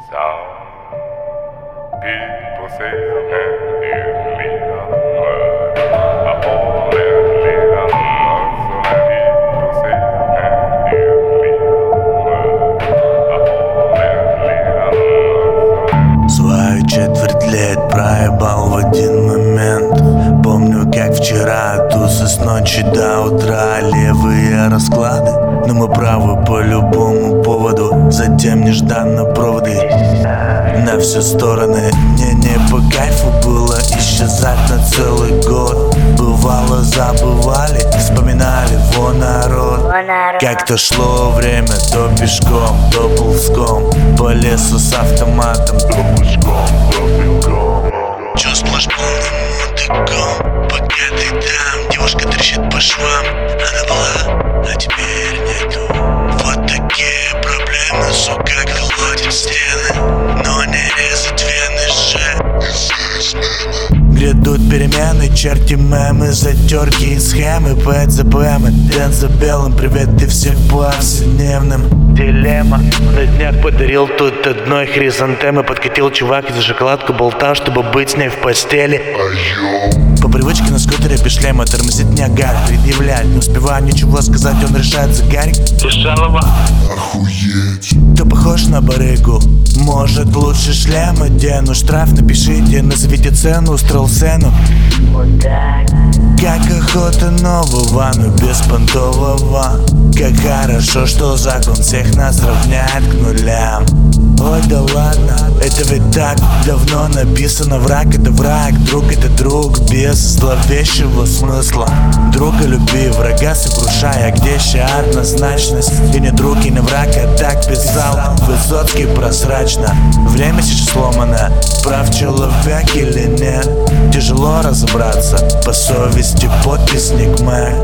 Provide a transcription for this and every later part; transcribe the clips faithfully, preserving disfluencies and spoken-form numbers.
Some people say a man is made of mud. A poor man made of mud. Some people say a man is made of mud. A poor man made of mud. Свою четверть лет проебал в один момент. Помню, как вчера тусы с ночи до утра. Левые расклады, но мы правы по любому поводу. Затем нежданно проводы на все стороны. Мне не по кайфу было исчезать на целый год. Бывало забывали, вспоминали во народ. Как-то шло время то пешком, то ползком по лесу с автоматом, то пучком, то пинком. Чё сплошь полным мотыком, пока ты там. Девушка трещит по швам, она была, а теперь нету. Вот такие проблемы, сука, колотим стены, но не резать вены же. Грядут перемены, черти мемы, затерки и схемы, поэт за поэмы, дэн за белым, привет и всех повседневным. Дилемма, на днях подарил тут одной хризантемы. Подкатил чувак и за шоколадку болтал, чтобы быть с ней в постели. По привычке на скутере без шлема тормозит не агар, предъявлять не успеваю ничего сказать, он решает загарить. Дешалова, охуеть. кто похож на барыгу? Может лучше шлема дену? Штраф напишите, назовите цену, устроил сцену. Вот так. Как охота нового, но беспонтового. Как хорошо, что закон всех нас равняет к нулям. Ой, да ладно, это ведь так давно написано. Враг — это враг, друг — это друг, без зловещего смысла. Друга люби, врага сокрушай, а где ща однозначность? И не друг, и не враг, а так писал Высоцкий прозрачно. Время сейчас сломано, прав человек или нет? Тяжело разобраться, по совести подписник мэр.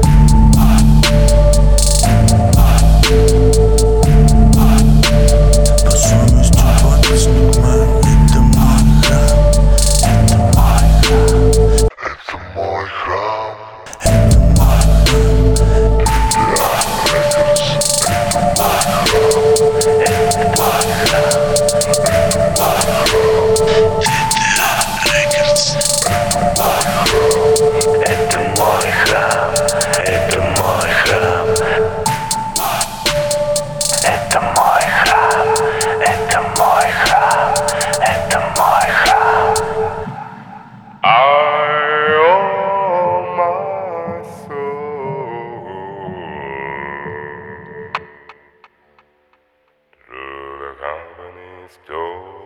Store.